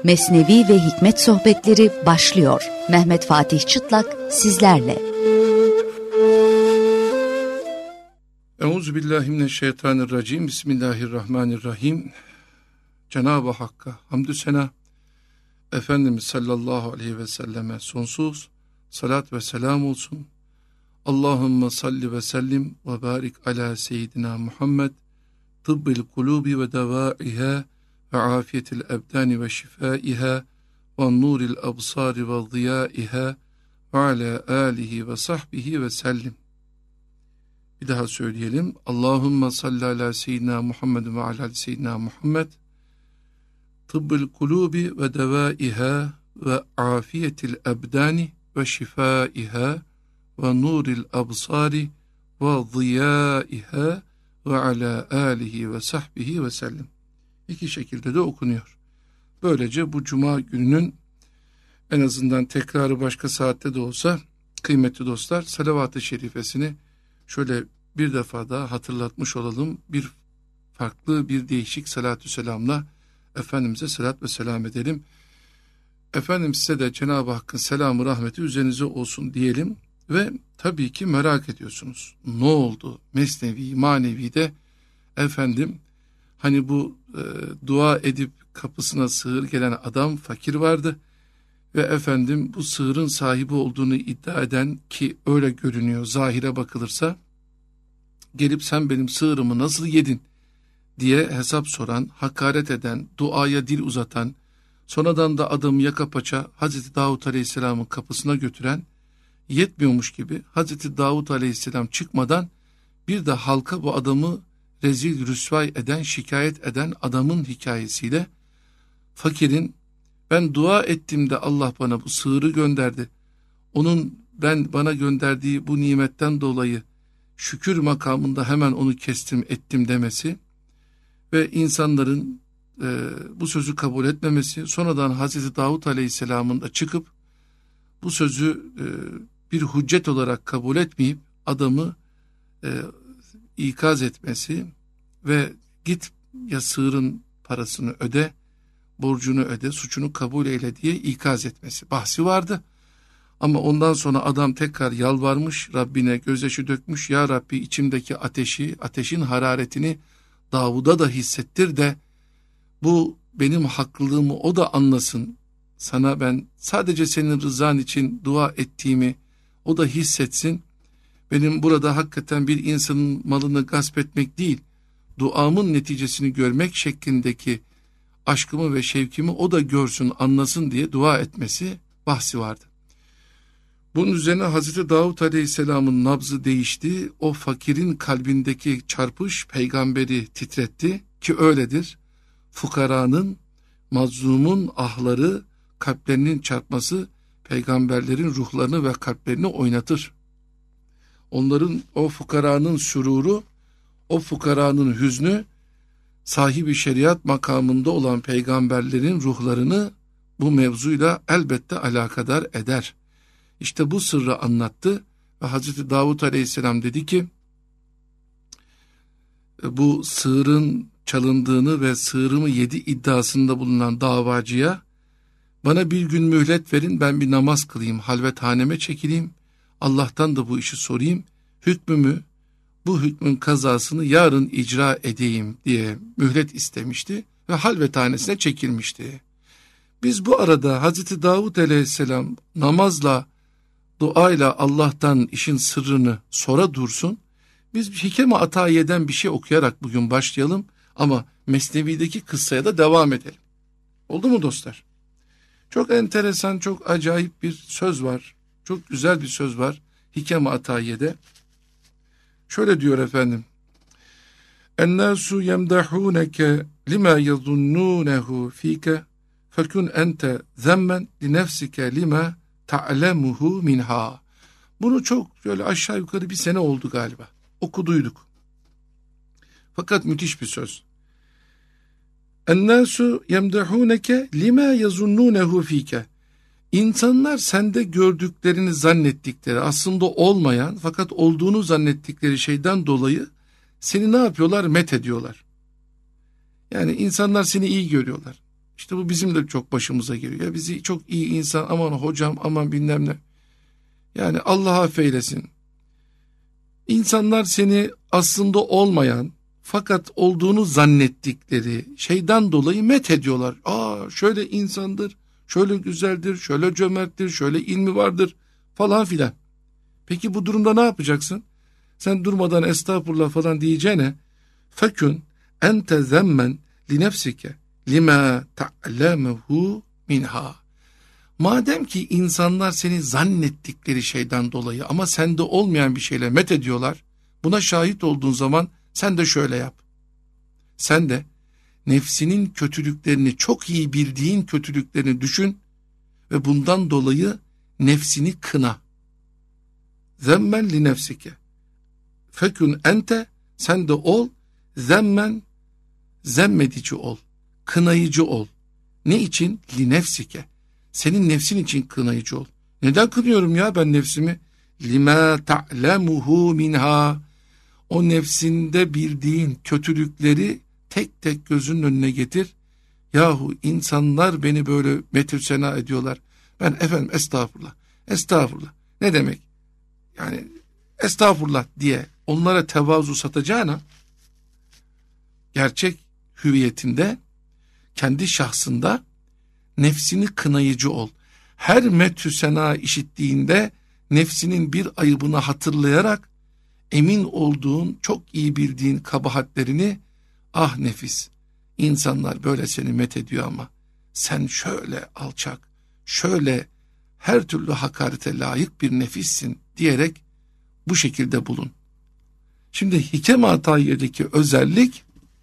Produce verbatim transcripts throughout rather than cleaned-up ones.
Mesnevi ve Hikmet Sohbetleri başlıyor. Mehmet Fatih Çıtlak sizlerle. Euzubillahimineşşeytanirracim. Bismillahirrahmanirrahim. Cenab-ı Hakk'a hamdü sena, Efendimiz sallallahu aleyhi ve selleme sonsuz salat ve selam olsun. Allahümme salli ve sellim ve barik ala seyyidina Muhammed, tıbbil kulubi ve devaiha ve afiyetil ebdani ve şifaiha ve nuril absari ve ziyaiha ve ala alihi ve sahbihi ve sellim. Bir daha söyleyelim. Allahümme salli ala seyyidina Muhammed ve ala seyyidina Muhammed, tıbbil kulubi ve devaiha ve afiyetil ebdani ve şifaiha ve nuril absari ve ziyaiha ve ala alihi ve sahbihi ve sellem. İki şekilde de okunuyor. Böylece bu cuma gününün en azından tekrarı başka saatte de olsa kıymetli dostlar, salavat-ı şerifesini şöyle bir defa daha hatırlatmış olalım. Bir farklı, bir değişik salatü selamla Efendimiz'e salat ve selam edelim. Efendim size de Cenab-ı Hakk'ın selamı, rahmeti üzerinize olsun diyelim. Ve tabii ki merak ediyorsunuz. Ne oldu? Mesnevi, manevi'de efendim hani bu e, dua edip kapısına sığır gelen adam fakir vardı. Ve efendim bu sığırın sahibi olduğunu iddia eden, ki öyle görünüyor zahire bakılırsa, gelip sen benim sığırımı nasıl yedin diye hesap soran, hakaret eden, duaya dil uzatan, sonradan da adamı yaka paça Hazreti Davud Aleyhisselam'ın kapısına götüren, yetmiyormuş gibi Hazreti Davud Aleyhisselam çıkmadan bir de halka bu adamı rezil rüsvay eden, şikayet eden adamın hikayesiyle fakirin ben dua ettim de Allah bana bu sığırı gönderdi, onun ben bana gönderdiği bu nimetten dolayı şükür makamında hemen onu kestim ettim demesi ve insanların e, bu sözü kabul etmemesi, sonradan Hazreti Davud Aleyhisselam'ın da çıkıp bu sözü e, bir hüccet olarak kabul etmeyip adamı e, ikaz etmesi ve git ya sığırın parasını öde, borcunu öde, suçunu kabul eyle diye ikaz etmesi bahsi vardı. Ama ondan sonra adam tekrar yalvarmış, Rabbine gözyaşı dökmüş. Ya Rabbi, içimdeki ateşi, ateşin hararetini Davud'a da hissettir de bu benim haklılığımı o da anlasın. Sana ben sadece senin rızan için dua ettiğimi o da hissetsin. Benim burada hakikaten bir insanın malını gasp etmek değil, duamın neticesini görmek şeklindeki aşkımı ve şevkimi o da görsün, anlasın diye dua etmesi bahsi vardı. Bunun üzerine Hazreti Davud Aleyhisselam'ın nabzı değişti. O fakirin kalbindeki çarpış peygamberi titretti ki öyledir. Fukaranın, mazlumun ahları, kalplerinin çarpması peygamberlerin ruhlarını ve kalplerini oynatır. Onların, o fukaranın süruru, o fukaranın hüznü, sahibi şeriat makamında olan peygamberlerin ruhlarını bu mevzuyla elbette alakadar eder. İşte bu sırrı anlattı ve Hazreti Davud Aleyhisselam dedi ki, bu sığırın çalındığını ve sığırımı yedi iddiasında bulunan davacıya bana bir gün mühlet verin, ben bir namaz kılayım, halvethaneme çekileyim, Allah'tan da bu işi sorayım, hükmümü, bu hükmün kazasını yarın icra edeyim diye mühlet istemişti ve halvethanesine çekilmişti. Biz bu arada Hazreti Davud Aleyhisselam namazla, duayla Allah'tan işin sırrını sora dursun, biz Hikem-i Atayiye'den bir şey okuyarak bugün başlayalım ama Mesnevi'deki kıssaya da devam edelim. Oldu mu dostlar? Çok enteresan, çok acayip bir söz var. Çok güzel bir söz var Hikem-i Atayiye'de. Şöyle diyor efendim. Ennâsû yemdahûneke limâ yazunnunehu fîke fekun ente zemmen li nefsike limâ ta'lemuhu minha. Bunu çok şöyle aşağı yukarı bir sene oldu galiba. Okuduyduk. Fakat müthiş bir söz. Ennâsû yemdahûneke limâ yazunnunehu fîke. İnsanlar sende gördüklerini zannettikleri, aslında olmayan fakat olduğunu zannettikleri şeyden dolayı seni ne yapıyorlar? Met ediyorlar. Yani insanlar seni iyi görüyorlar. İşte bu bizim de çok başımıza geliyor. Ya bizi çok iyi insan, aman hocam, aman bilmem ne. Yani Allah affeylesin. İnsanlar seni aslında olmayan fakat olduğunu zannettikleri şeyden dolayı met ediyorlar. Aa, şöyle insandır, şöyle güzeldir, şöyle cömerttir, şöyle ilmi vardır falan filan. Peki bu durumda ne yapacaksın? Sen durmadan estağfurullah falan diyeceğine fekün ente zemmen li nefsike lima ta'lemehu minha. Madem ki insanlar seni zannettikleri şeyden dolayı ama sende olmayan bir şeyle met ediyorlar, buna şahit olduğun zaman sen de şöyle yap. Sen de nefsinin kötülüklerini, çok iyi bildiğin kötülüklerini düşün ve bundan dolayı nefsini kına. Zemmen li nefsike. Fekün ente, sen de ol, zemmen, zemmedici ol, kınayıcı ol. Ne için? Li nefsike. Senin nefsin için kınayıcı ol. Neden kınıyorum ya ben nefsimi? Lima ta'lemuhu minha. O nefsinde bildiğin kötülükleri tek tek gözünün önüne getir. Yahu insanlar beni böyle metü sena ediyorlar. Ben efendim estağfurullah, estağfurullah. Ne demek? Yani estağfurullah diye onlara tevazu satacağına, gerçek hüviyetinde, kendi şahsında nefsini kınayıcı ol. Her metü sena işittiğinde nefsinin bir ayıbını hatırlayarak emin olduğun, çok iyi bildiğin kabahatlerini, ah nefis, insanlar böyle seni met ediyor ama sen şöyle alçak, şöyle her türlü hakarete layık bir nefissin diyerek bu şekilde bulun. Şimdi Hikem-i Atayiye'deki özellik,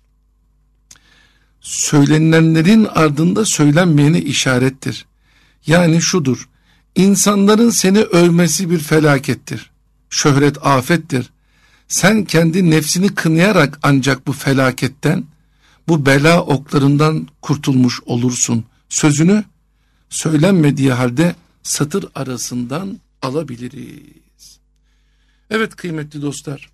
söylenilenlerin ardında söylenmeyene işarettir. Yani şudur, insanların seni övmesi bir felakettir. Şöhret afettir. Sen kendi nefsini kınayarak ancak bu felaketten, bu bela oklarından kurtulmuş olursun. Sözünü söylenmediği halde satır arasından alabiliriz. Evet kıymetli dostlar,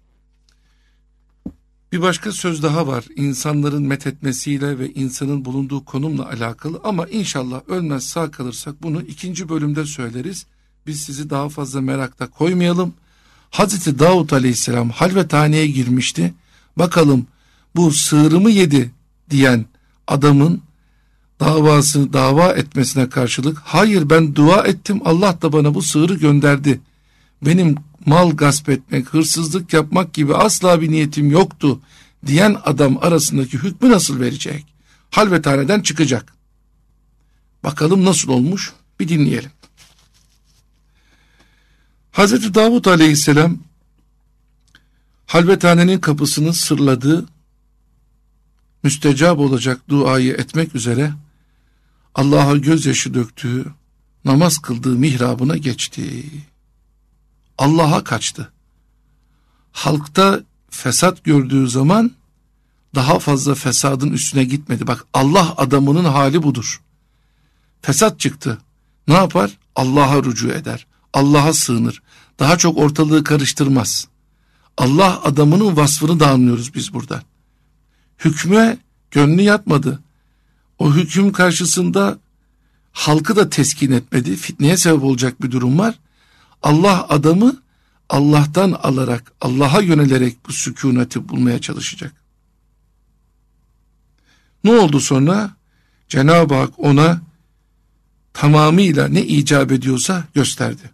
bir başka söz daha var insanların methetmesiyle ve insanın bulunduğu konumla alakalı, ama inşallah ölmez sağ kalırsak bunu ikinci bölümde söyleriz. Biz sizi daha fazla merakta koymayalım. Hazreti Davud Aleyhisselam halvethaneye girmişti. Bakalım bu sığırımı yedi diyen adamın davasını dava etmesine karşılık, hayır ben dua ettim, Allah da bana bu sığırı gönderdi. Benim mal gasp etmek, hırsızlık yapmak gibi asla bir niyetim yoktu diyen adam arasındaki hükmü nasıl verecek? Halvethaneden çıkacak. Bakalım nasıl olmuş? Bir dinleyelim. Hazreti Davud Aleyhisselam halvethanenin kapısını sırladı, müstecap olacak duayı etmek üzere Allah'a gözyaşı döktüğü, namaz kıldığı mihrabına geçti. Allah'a kaçtı. Halkta fesat gördüğü zaman daha fazla fesadın üstüne gitmedi. Bak, Allah adamının hali budur. Fesat çıktı. Ne yapar? Allah'a rücu eder. Allah'a sığınır. Daha çok ortalığı karıştırmaz. Allah adamının vasfını da anlıyoruz biz buradan. Hükme gönlü yatmadı. O hüküm karşısında halkı da teskin etmedi. Fitneye sebep olacak bir durum var. Allah adamı Allah'tan alarak, Allah'a yönelerek bu sükuneti bulmaya çalışacak. Ne oldu sonra? Cenab-ı Hak ona tamamıyla ne icap ediyorsa gösterdi.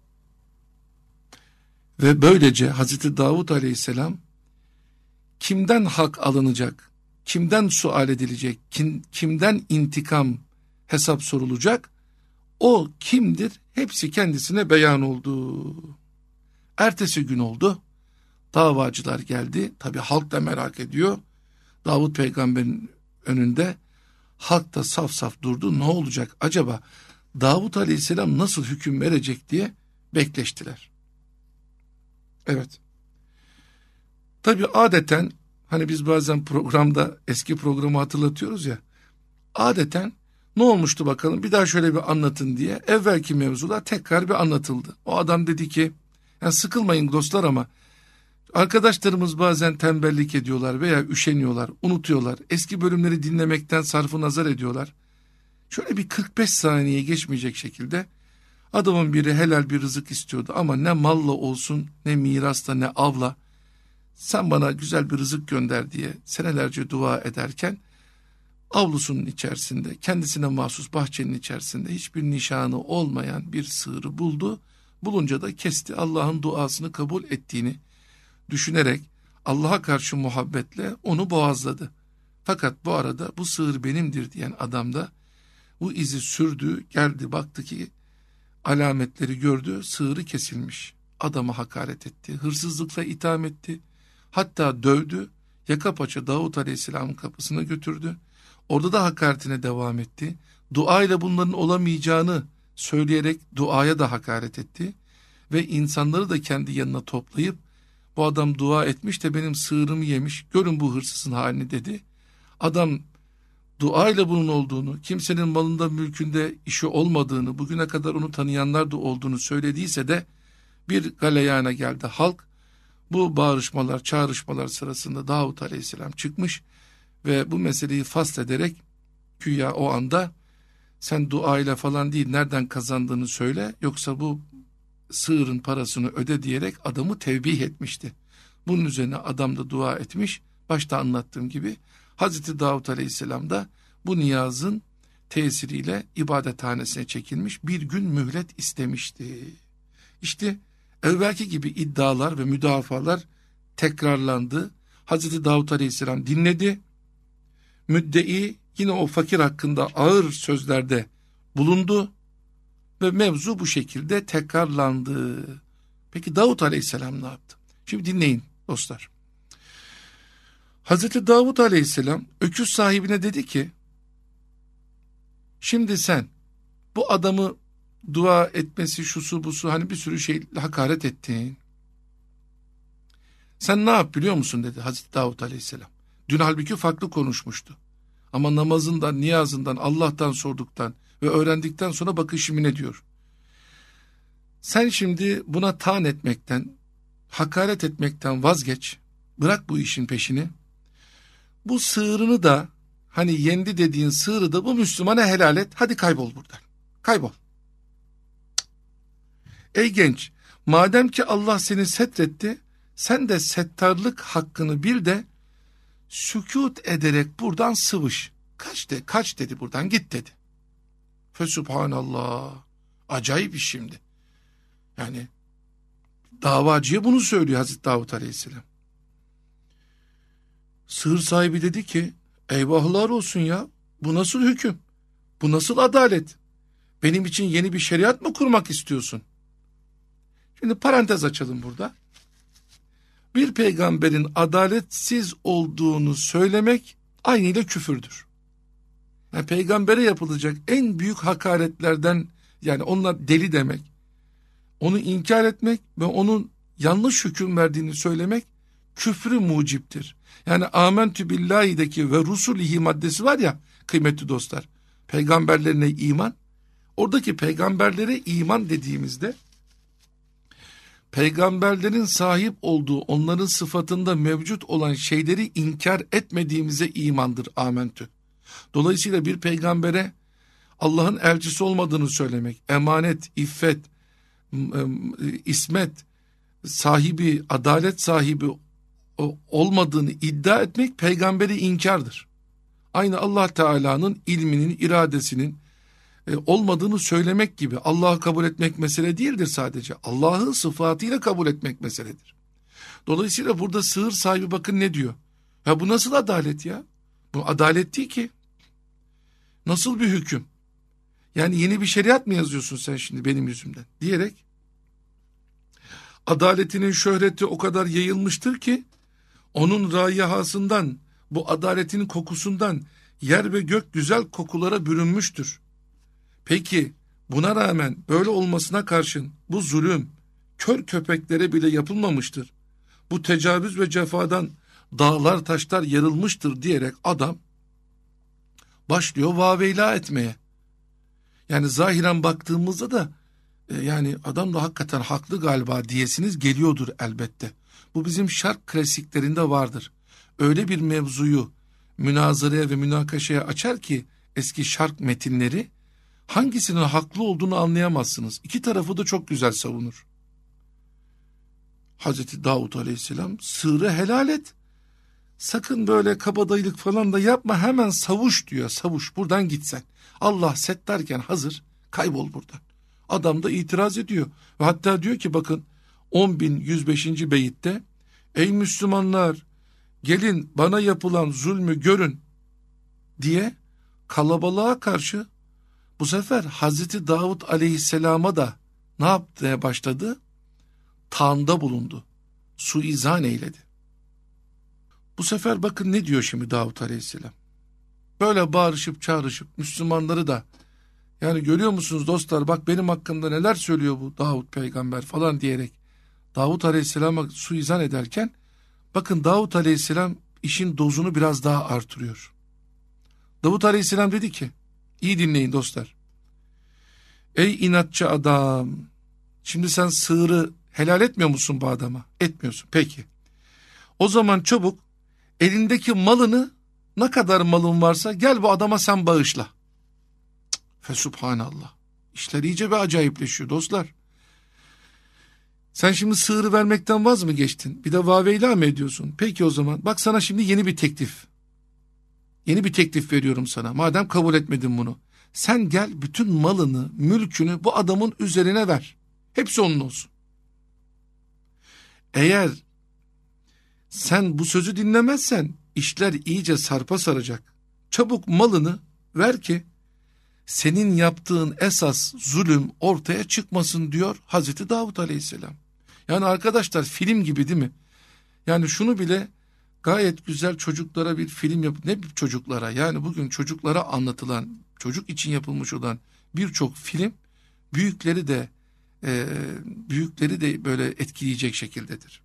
Ve böylece Hazreti Davud Aleyhisselam kimden hak alınacak, kimden sual edilecek, kim, kimden intikam hesap sorulacak, o kimdir? Hepsi kendisine beyan oldu. Ertesi gün oldu. Davacılar geldi. Tabi halk da merak ediyor. Davud peygamberin önünde halk da saf saf durdu. Ne olacak acaba? Davud Aleyhisselam nasıl hüküm verecek diye bekleştiler. Evet. Tabi adeten, hani biz bazen programda eski programı hatırlatıyoruz ya. Adeten ne olmuştu bakalım, bir daha şöyle bir anlatın diye evvelki mevzular tekrar bir anlatıldı. O adam dedi ki, yani sıkılmayın dostlar ama arkadaşlarımız bazen tembellik ediyorlar veya üşeniyorlar, unutuyorlar. Eski bölümleri dinlemekten sarfı nazar ediyorlar. Şöyle bir kırk beş saniye geçmeyecek şekilde adamın biri helal bir rızık istiyordu ama ne malla olsun, ne mirasla, ne avla, sen bana güzel bir rızık gönder diye senelerce dua ederken avlusunun içerisinde, kendisine mahsus bahçenin içerisinde hiçbir nişanı olmayan bir sığırı buldu. Bulunca da kesti, Allah'ın duasını kabul ettiğini düşünerek Allah'a karşı muhabbetle onu boğazladı. Fakat bu arada bu sığır benimdir diyen adam da bu izi sürdü, geldi, baktı ki alametleri gördü, sığırı kesilmiş. Adama hakaret etti, hırsızlıkla itham etti, hatta dövdü, yaka paça Davut Aleyhisselam'ın kapısına götürdü. Orada da hakaretine devam etti. Dua ile bunların olamayacağını söyleyerek duaya da hakaret etti. Ve insanları da kendi yanına toplayıp bu adam dua etmiş de benim sığırımı yemiş, görün bu hırsızın halini dedi. Adam dua ile bunun olduğunu, kimsenin malında mülkünde işi olmadığını, bugüne kadar onu tanıyanlar da olduğunu söylediyse de bir galeyana geldi halk. Bu bağırışmalar, çağrışmalar sırasında Davut Aleyhisselam çıkmış ve bu meseleyi faslederek güya o anda sen duayla falan değil nereden kazandığını söyle, yoksa bu sığırın parasını öde diyerek adamı tevbih etmişti. Bunun üzerine adam da dua etmiş. Başta anlattığım gibi Hazreti Davut Aleyhisselam da bu niyazın tesiriyle ibadethanesine çekilmiş, bir gün mühlet istemişti. İşte evvelki gibi iddialar ve müdafalar tekrarlandı. Hazreti Davut Aleyhisselam dinledi. Müddei yine o fakir hakkında ağır sözlerde bulundu ve mevzu bu şekilde tekrarlandı. Peki Davut Aleyhisselam ne yaptı? Şimdi dinleyin dostlar. Hazreti Davut Aleyhisselam öküz sahibine dedi ki, şimdi sen bu adamı dua etmesi, şusu busu, hani bir sürü şey hakaret ettin. Sen ne yap biliyor musun dedi Hazreti Davut Aleyhisselam. Dün halbuki farklı konuşmuştu. Ama namazından, niyazından, Allah'tan sorduktan ve öğrendikten sonra bakın şimdi ne diyor. Sen şimdi buna taan etmekten, hakaret etmekten vazgeç. Bırak bu işin peşini. Bu sığırını da, hani yendi dediğin sığırı da bu Müslümana helal et. Hadi kaybol buradan. Kaybol. Ey genç, madem ki Allah seni setretti, sen de settarlık hakkını bil de sükût ederek buradan sıvış. Kaç de, kaç dedi buradan, git dedi. Fesubhanallah. Acayip iş şimdi. Yani davacıya bunu söylüyor Hazreti Davut Aleyhisselam. Sığır sahibi dedi ki, eyvahlar olsun ya, bu nasıl hüküm? Bu nasıl adalet? Benim için yeni bir şeriat mı kurmak istiyorsun? Şimdi parantez açalım burada. Bir peygamberin adaletsiz olduğunu söylemek aynıyla küfürdür. Yani peygambere yapılacak en büyük hakaretlerden, yani onunla deli demek, onu inkar etmek ve onun yanlış hüküm verdiğini söylemek küfrü muciptir. Yani amentü billahi'deki ve rusulihi maddesi var ya kıymetli dostlar, peygamberlerine iman, oradaki peygamberlere iman dediğimizde peygamberlerin sahip olduğu, onların sıfatında mevcut olan şeyleri inkar etmediğimize imandır amentü. Dolayısıyla bir peygambere Allah'ın elçisi olmadığını söylemek, emanet, iffet, ismet sahibi, adalet sahibi olmadığını iddia etmek peygamberi inkardır. Aynı Allah Teala'nın ilminin, iradesinin olmadığını söylemek gibi. Allah'ı kabul etmek mesele değildir sadece. Allah'ı sıfatıyla kabul etmek meseledir. Dolayısıyla burada sığır sahibi bakın ne diyor. Ya bu nasıl adalet ya? Bu adalet değil ki. Nasıl bir hüküm? Yani yeni bir şeriat mı yazıyorsun sen şimdi benim yüzümden? Diyerek adaletinin şöhreti o kadar yayılmıştır ki onun rayihasından, bu adaletin kokusundan yer ve gök güzel kokulara bürünmüştür. Peki buna rağmen böyle olmasına karşın bu zulüm kör köpeklere bile yapılmamıştır. Bu tecavüz ve cefadan dağlar taşlar yarılmıştır diyerek adam başlıyor vaveyla etmeye. Yani zahiren baktığımızda da e, yani adam da hakikaten haklı galiba diyesiniz geliyordur elbette. Bu bizim şark klasiklerinde vardır. Öyle bir mevzuyu münazaraya ve münakaşaya açar ki eski şark metinleri, hangisinin haklı olduğunu anlayamazsınız. İki tarafı da çok güzel savunur. Hazreti Davud Aleyhisselam, sığırı helal et. Sakın böyle kabadayılık falan da yapma, hemen savuş diyor, savuş, buradan gitsen. Allah set derken hazır, kaybol buradan. Adam da itiraz ediyor. Ve hatta diyor ki bakın on bin yüz beşinci beyitte, ey Müslümanlar gelin bana yapılan zulmü görün diye kalabalığa karşı bu sefer Hazreti Davud Aleyhisselam'a da ne yapmaya başladı? Taanda bulundu. Suizan eyledi. Bu sefer bakın ne diyor şimdi Davud Aleyhisselam. Böyle bağırışıp çağrışıp Müslümanları da, yani görüyor musunuz dostlar, bak benim hakkımda neler söylüyor bu Davud peygamber falan diyerek Davud Aleyhisselam'a suizan ederken, bakın Davud Aleyhisselam işin dozunu biraz daha artırıyor. Davud Aleyhisselam dedi ki, iyi dinleyin dostlar. Ey inatçı adam, şimdi sen sığırı helal etmiyor musun bu adama? Etmiyorsun. Peki. O zaman çabuk elindeki malını, ne kadar malın varsa gel bu adama sen bağışla. Fesubhanallah. İşler iyice bir acayipleşiyor dostlar. Sen şimdi sığırı vermekten vaz mı geçtin? Bir de vaveyla mı ediyorsun? Peki o zaman bak sana şimdi yeni bir teklif. Yeni bir teklif veriyorum sana. Madem kabul etmedin bunu. Sen gel bütün malını, mülkünü bu adamın üzerine ver. Hepsi onun olsun. Eğer sen bu sözü dinlemezsen işler iyice sarpa saracak. Çabuk malını ver ki senin yaptığın esas zulüm ortaya çıkmasın diyor Hazreti Davud Aleyhisselam. Yani arkadaşlar film gibi değil mi? Yani şunu bile gayet güzel çocuklara bir film yap, ne çocuklara, yani bugün çocuklara anlatılan, çocuk için yapılmış olan birçok film büyükleri de e, büyükleri de böyle etkileyecek şekildedir.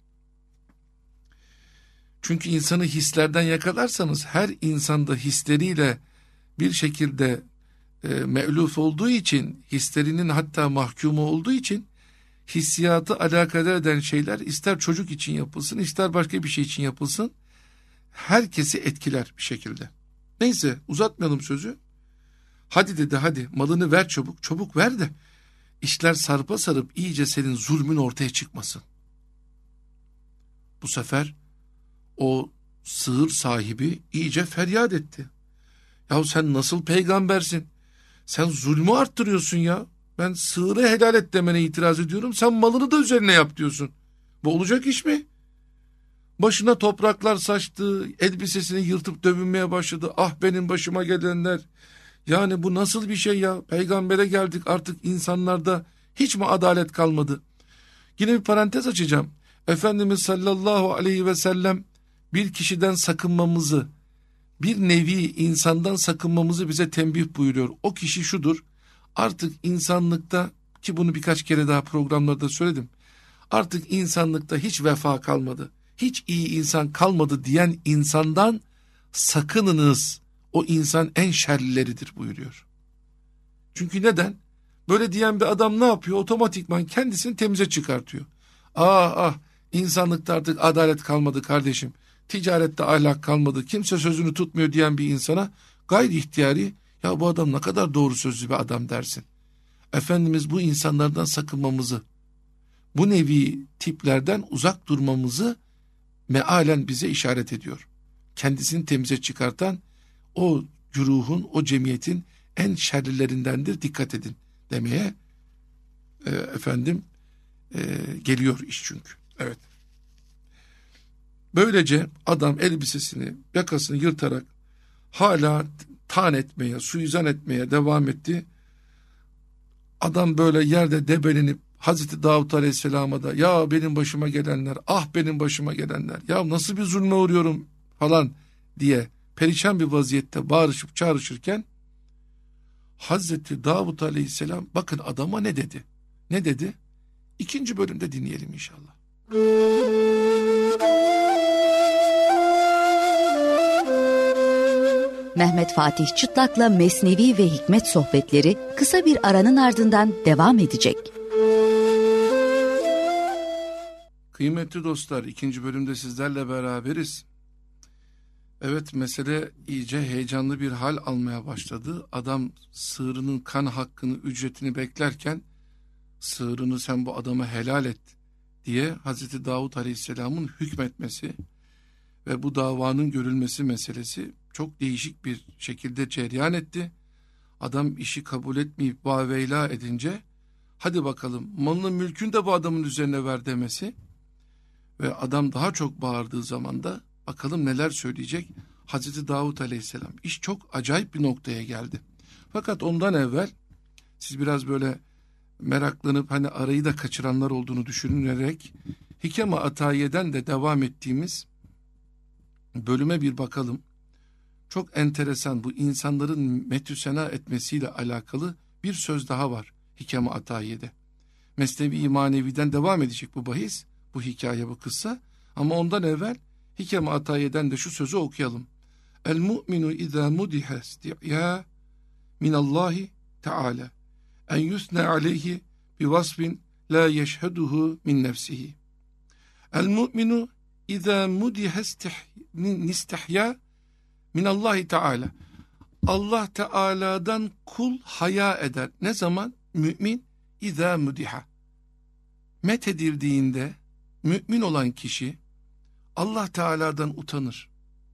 Çünkü insanı hislerden yakalarsanız, her insanda hisleriyle bir şekilde e, me'luf olduğu için, hislerinin hatta mahkumu olduğu için, hissiyatı alakadar eden şeyler ister çocuk için yapılsın, ister başka bir şey için yapılsın, herkesi etkiler bir şekilde. Neyse, uzatmayalım sözü. Hadi dedi, hadi malını ver çabuk, çabuk ver de işler sarpa sarıp iyice senin zulmün ortaya çıkmasın. Bu sefer o sığır sahibi iyice feryat etti. Yahu sen nasıl peygambersin? Sen zulmü arttırıyorsun ya. Ben sığırı helal et demene itiraz ediyorum. Sen malını da üzerine yap diyorsun. Bu olacak iş mi? Başına topraklar saçtı. Elbisesini yırtıp dövünmeye başladı. Ah benim başıma gelenler. Yani bu nasıl bir şey ya? Peygambere geldik, artık insanlarda hiç mi adalet kalmadı? Yine bir parantez açacağım. Efendimiz sallallahu aleyhi ve sellem bir kişiden sakınmamızı, bir nevi insandan sakınmamızı bize tembih buyuruyor. O kişi şudur: artık insanlıkta, ki bunu birkaç kere daha programlarda söyledim, artık insanlıkta hiç vefa kalmadı, hiç iyi insan kalmadı diyen insandan sakınınız. O insan en şerlileridir buyuruyor. Çünkü neden? Böyle diyen bir adam ne yapıyor? Otomatikman kendisini temize çıkartıyor. Ah ah, insanlıkta artık adalet kalmadı kardeşim, ticarette ahlak kalmadı, kimse sözünü tutmuyor diyen bir insana gayri ihtiyari, ya bu adam ne kadar doğru sözlü bir adam dersin. Efendimiz bu insanlardan sakınmamızı, bu nevi tiplerden uzak durmamızı mealen bize işaret ediyor. Kendisini temize çıkartan o güruhun, o cemiyetin en şerlilerindendir, dikkat edin demeye e, efendim e, geliyor iş çünkü. Evet. Böylece adam elbisesini, yakasını yırtarak hala tan etmeye, suizan etmeye devam etti. Adam böyle yerde debelenip Hazreti Davud Aleyhisselam'a da ya benim başıma gelenler, ah benim başıma gelenler, ya nasıl bir zulme uğruyorum falan diye perişan bir vaziyette bağırışıp çağrışırken Hazreti Davud Aleyhisselam bakın adama ne dedi? Ne dedi? İkinci bölümde dinleyelim inşallah. Mehmet Fatih Çıtlak'la Mesnevi ve Hikmet sohbetleri kısa bir aranın ardından devam edecek. Kıymetli dostlar, ikinci bölümde sizlerle beraberiz. Evet, mesele iyice heyecanlı bir hal almaya başladı. Adam sığırının kan hakkını, ücretini beklerken sığırını sen bu adama helal et diye Hazreti Davud Aleyhisselam'ın hükmetmesi ve bu davanın görülmesi meselesi çok değişik bir şekilde cereyan etti. Adam işi kabul etmeyip vaveyla edince hadi bakalım malını mülkünü de bu adamın üzerine ver demesi ve adam daha çok bağırdığı zaman da bakalım neler söyleyecek Hazreti Davud Aleyhisselam. İş çok acayip bir noktaya geldi. Fakat ondan evvel siz biraz böyle meraklanıp hani arayı da kaçıranlar olduğunu düşünerek Hikem-i Atayiye'den de devam ettiğimiz bölüme bir bakalım. Çok enteresan, bu insanların metüsena etmesiyle alakalı bir söz daha var Hikem-i Atayiye'de. Mesnevi Manevi'den devam edecek bu bahis, bu hikaye, bu kıssa. Ama ondan evvel Hikem-i Atayiye'den de şu sözü okuyalım. El mu'minu izâ mudiha isti'yâ minallahi teâlâ en yusne aleyhi bi vasfin la yeşheduhu min nefsihi. El mu'minu izâ mudiha nistihya minallahi teâlâ. Allah Teala'dan kul haya eder. Ne zaman? Mümin izâ mudiha. Methedildiğinde mümin olan kişi Allah Teala'dan utanır.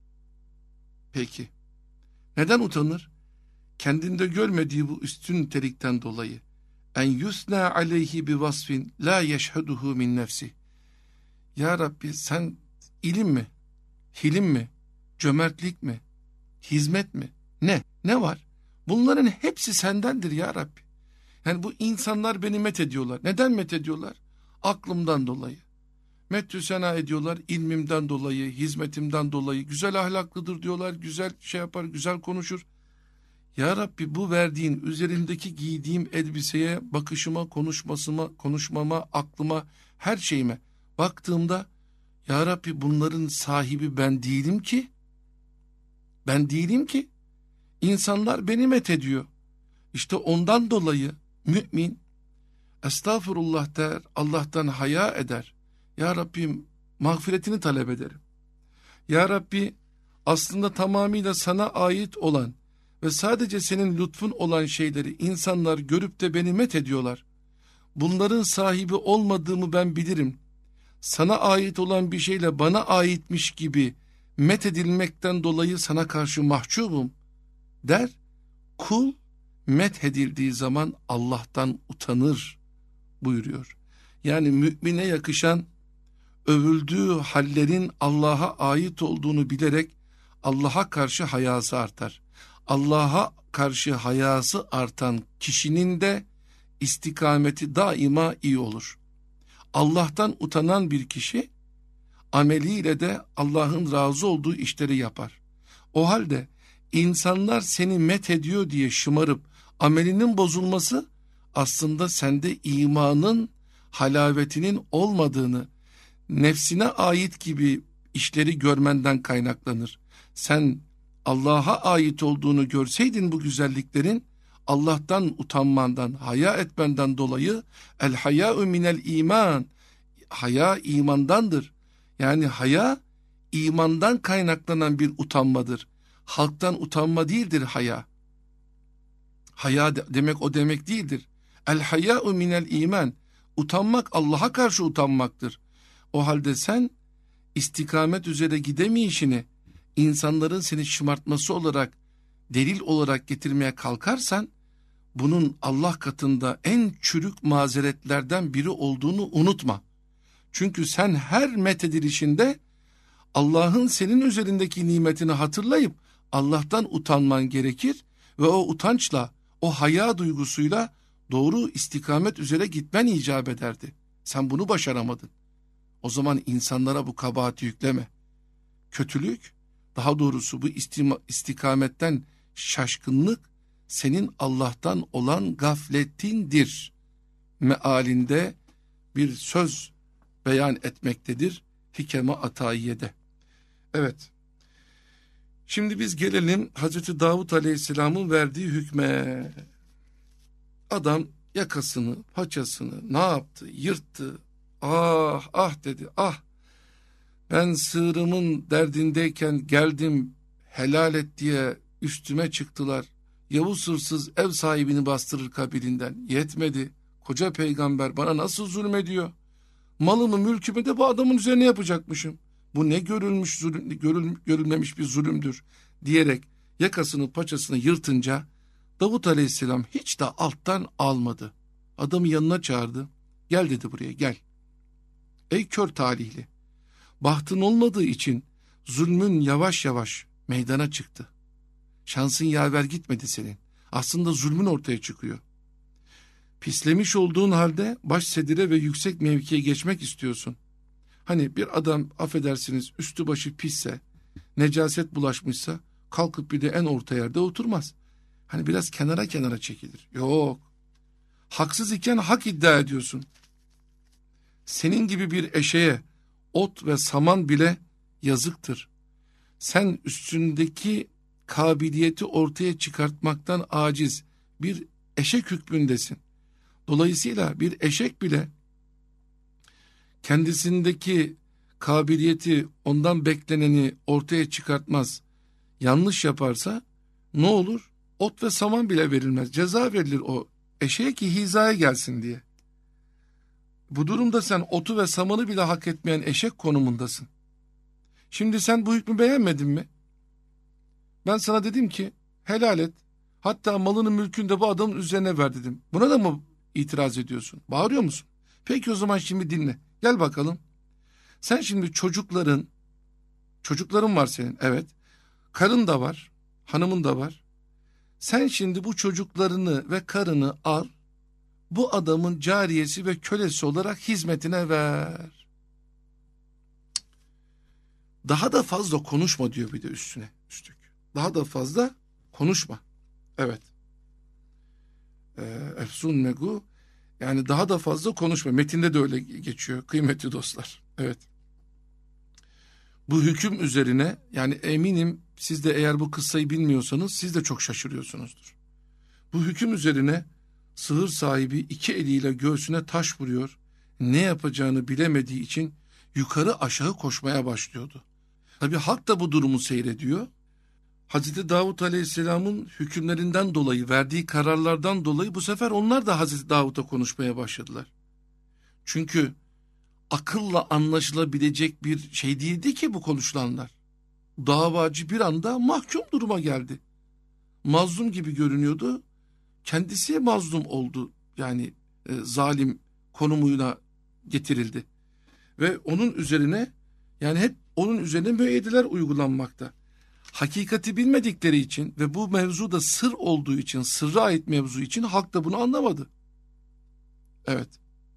Peki. Neden utanır? Kendinde görmediği bu üstün nitelikten dolayı. En yusna aleyhi bi vasfin la yeşheduhu min nefsi. Ya Rabbi, sen ilim mi? Hilim mi? Cömertlik mi? Hizmet mi? Ne? Ne var? Bunların hepsi sendendir ya Rabbi. Yani bu insanlar beni met ediyorlar. Neden met ediyorlar? Aklımdan dolayı. Metü sena ediyorlar, ilmimden dolayı, hizmetimden dolayı. Güzel ahlaklıdır diyorlar, güzel şey yapar, güzel konuşur. Ya Rabbi, bu verdiğin, üzerindeki giydiğim elbiseye, bakışıma, konuşmasıma, konuşmama, aklıma, her şeyime baktığımda, ya Rabbi, bunların sahibi ben değilim ki. Ben değilim ki. İnsanlar beni met ediyor. İşte ondan dolayı mümin estağfurullah der, Allah'tan haya eder. Ya Rabbim, mağfiretini talep ederim. Ya Rabbi, aslında tamamıyla sana ait olan ve sadece senin lütfun olan şeyleri insanlar görüp de beni met ediyorlar. Bunların sahibi olmadığımı ben bilirim. Sana ait olan bir şeyle bana aitmiş gibi met edilmekten dolayı sana karşı mahcubum der. Kul met edildiği zaman Allah'tan utanır buyuruyor. Yani mümine yakışan övüldüğü hallerin Allah'a ait olduğunu bilerek Allah'a karşı hayası artar. Allah'a karşı hayası artan kişinin de istikameti daima iyi olur. Allah'tan utanan bir kişi ameliyle de Allah'ın razı olduğu işleri yapar. O halde insanlar seni met ediyor diye şımarıp amelinin bozulması aslında sende imanın halavetinin olmadığını, nefsine ait gibi işleri görmenden kaynaklanır. Sen Allah'a ait olduğunu görseydin bu güzelliklerin, Allah'tan utanmandan, haya etmenden dolayı el hayâ'u minel iman, haya imandandır. Yani haya imandan kaynaklanan bir utanmadır. Halktan utanma değildir haya. Haya de, demek o demek değildir. El hayâ'u minel iman, utanmak Allah'a karşı utanmaktır. O halde sen istikamet üzere gidemeyişini insanların seni şımartması olarak, delil olarak getirmeye kalkarsan, bunun Allah katında en çürük mazeretlerden biri olduğunu unutma. Çünkü sen her methedilişinde Allah'ın senin üzerindeki nimetini hatırlayıp Allah'tan utanman gerekir ve o utançla, o haya duygusuyla doğru istikamet üzere gitmen icap ederdi. Sen bunu başaramadın. O zaman insanlara bu kabahati yükleme. Kötülük, daha doğrusu bu istima, istikametten şaşkınlık senin Allah'tan olan gafletindir mealinde bir söz beyan etmektedir Hikem-i Atayiye'de. Evet. Şimdi biz gelelim Hazreti Davud Aleyhisselam'ın verdiği hükme. Adam yakasını, paçasını ne yaptı? Yırttı. Ah ah dedi. Ah, ben sığırımın derdindeyken geldim helal et diye üstüme çıktılar. Yavuz hırsız ev sahibini bastırır kabilinden. Yetmedi. Koca peygamber bana nasıl zulmediyor? Malımı mülkümü de bu adamın üzerine yapacakmışım. Bu ne görülmüş zulüm, görül, görülmemiş bir zulümdür diyerek yakasını paçasını yırtınca Davut Aleyhisselam hiç de alttan almadı. Adamı yanına çağırdı. Gel dedi, buraya gel. Ey kör talihli. Bahtın olmadığı için zulmün yavaş yavaş meydana çıktı. Şansın yaver gitmedi senin. Aslında zulmün ortaya çıkıyor. Pislemiş olduğun halde baş sedire ve yüksek mevkiye geçmek istiyorsun. Hani bir adam affedersiniz üstü başı pisse, necaset bulaşmışsa kalkıp bir de en orta yerde oturmaz. Hani biraz kenara kenara çekilir. Yok. Haksız iken hak iddia ediyorsun. Senin gibi bir eşeğe ot ve saman bile yazıktır. Sen üstündeki kabiliyeti ortaya çıkartmaktan aciz bir eşek hükmündesin. Dolayısıyla bir eşek bile kendisindeki kabiliyeti, ondan bekleneni ortaya çıkartmaz. Yanlış yaparsa ne olur? Ot ve saman bile verilmez. Ceza verilir o eşeğe ki hizaya gelsin diye. Bu durumda sen otu ve samanı bile hak etmeyen eşek konumundasın. Şimdi sen bu hükmü beğenmedin mi? Ben sana dedim ki helal et. Hatta malını mülkünü de bu adamın üzerine ver dedim. Buna da mı itiraz ediyorsun? Bağırıyor musun? Peki o zaman şimdi dinle. Gel bakalım. Sen şimdi çocukların, çocukların var senin, evet. Karın da var, hanımın da var. Sen şimdi bu çocuklarını ve karını al, bu adamın cariyesi ve kölesi olarak hizmetine ver. Daha da fazla konuşma diyor bir de üstüne üstlük. Daha da fazla konuşma. Evet. Ee, Efsun megu, yani daha da fazla konuşma. Metinde de öyle geçiyor kıymetli dostlar. Evet. Bu hüküm üzerine, yani eminim siz de eğer bu kıssayı bilmiyorsanız siz de çok şaşırıyorsunuzdur. Bu hüküm üzerine sığır sahibi iki eliyle göğsüne taş vuruyor. Ne yapacağını bilemediği için yukarı aşağı koşmaya başlıyordu. Tabi halk da bu durumu seyrediyor. Hazreti Davut Aleyhisselam'ın hükümlerinden dolayı, verdiği kararlardan dolayı bu sefer onlar da Hazreti Davut'a konuşmaya başladılar. Çünkü akılla anlaşılabilecek bir şey değildi ki bu konuşulanlar. Davacı bir anda mahkum duruma geldi. Mazlum gibi görünüyordu. Kendisi mazlum oldu. Yani e, zalim konumuna getirildi. Ve onun üzerine, yani hep onun üzerine müeyyideler uygulanmakta. Hakikati bilmedikleri için ve bu mevzu da sır olduğu için, sırra ait mevzu için halk da bunu anlamadı. Evet.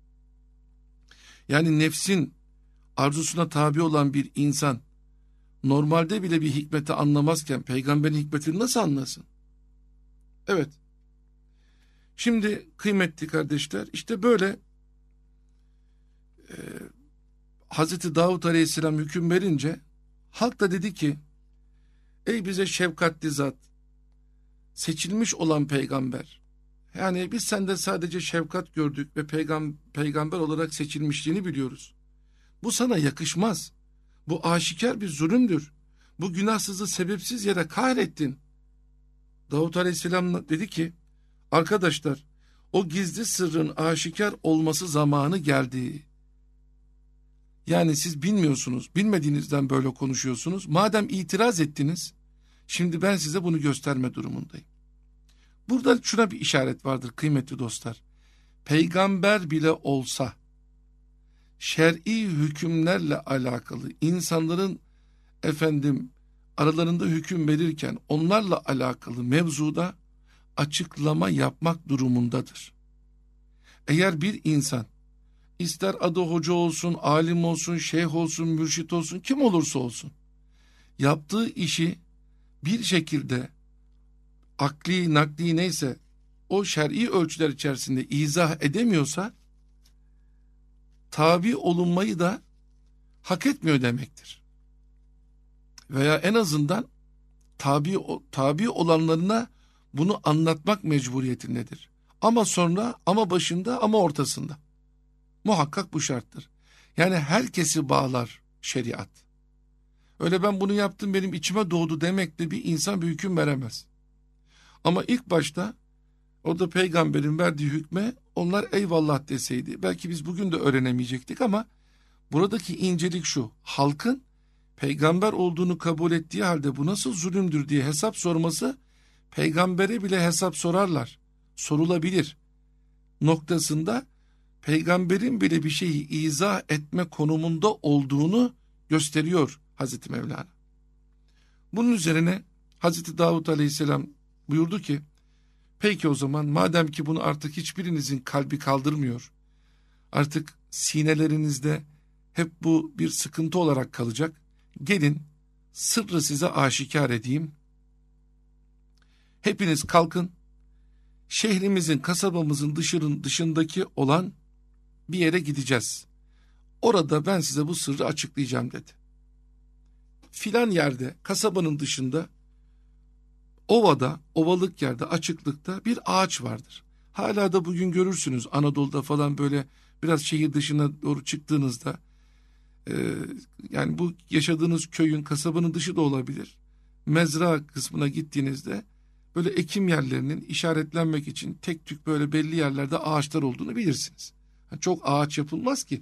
Yani nefsin arzusuna tabi olan bir insan normalde bile bir hikmeti anlamazken peygamberin hikmetini nasıl anlasın? Evet. Şimdi kıymetli kardeşler, işte böyle e, Hazreti Davut Aleyhisselam hüküm verince halk da dedi ki ey bize şefkatli zat, seçilmiş olan peygamber, yani biz sende sadece şefkat gördük ve peygam peygamber olarak seçilmişliğini biliyoruz. Bu sana yakışmaz. Bu aşikar bir zulümdür. Bu günahsızı sebepsiz yere kahrettin. Davut Aleyhisselam dedi ki, arkadaşlar, o gizli sırrın aşikar olması zamanı geldi. Yani siz bilmiyorsunuz, bilmediğinizden böyle konuşuyorsunuz. Madem itiraz ettiniz, şimdi ben size bunu gösterme durumundayım. Burada şuna bir işaret vardır kıymetli dostlar. Peygamber bile olsa, şer'i hükümlerle alakalı insanların efendim aralarında hüküm verirken onlarla alakalı mevzuda açıklama yapmak durumundadır. Eğer bir insan ister adı hoca olsun, alim olsun, şeyh olsun, mürşit olsun, kim olursa olsun, yaptığı işi bir şekilde akli, nakli neyse o şer'i ölçüler içerisinde izah edemiyorsa tabi olunmayı da hak etmiyor demektir. Veya en azından tabi, tabi olanlarına bunu anlatmak mecburiyetindedir. Ama sonra, ama başında, ama ortasında. Muhakkak bu şarttır. Yani herkesi bağlar şeriat. Öyle ben bunu yaptım benim içime doğdu demekle bir insan bir hüküm veremez. Ama ilk başta orada peygamberin verdiği hükme onlar eyvallah deseydi belki biz bugün de öğrenemeyecektik ama buradaki incelik şu: halkın peygamber olduğunu kabul ettiği halde bu nasıl zulümdür diye hesap sorması, peygambere bile hesap sorarlar, sorulabilir noktasında peygamberin bile bir şeyi izah etme konumunda olduğunu gösteriyor Hazreti Mevlana. Bunun üzerine Hazreti Davud Aleyhisselam buyurdu ki, peki o zaman madem ki bunu artık hiçbirinizin kalbi kaldırmıyor, artık sinelerinizde hep bu bir sıkıntı olarak kalacak, gelin sırrı size aşikar edeyim. Hepiniz kalkın, şehrimizin, kasabamızın dışının dışındaki olan bir yere gideceğiz. Orada ben size bu sırrı açıklayacağım dedi. Filan yerde, kasabanın dışında, ovada, ovalık yerde, açıklıkta bir ağaç vardır. Hala da bugün görürsünüz Anadolu'da falan, böyle biraz şehir dışına doğru çıktığınızda, e, yani bu yaşadığınız köyün, kasabanın dışı da olabilir. Mezra kısmına gittiğinizde böyle ekim yerlerinin işaretlenmek için tek tük böyle belli yerlerde ağaçlar olduğunu bilirsiniz. Yani çok ağaç yapılmaz ki.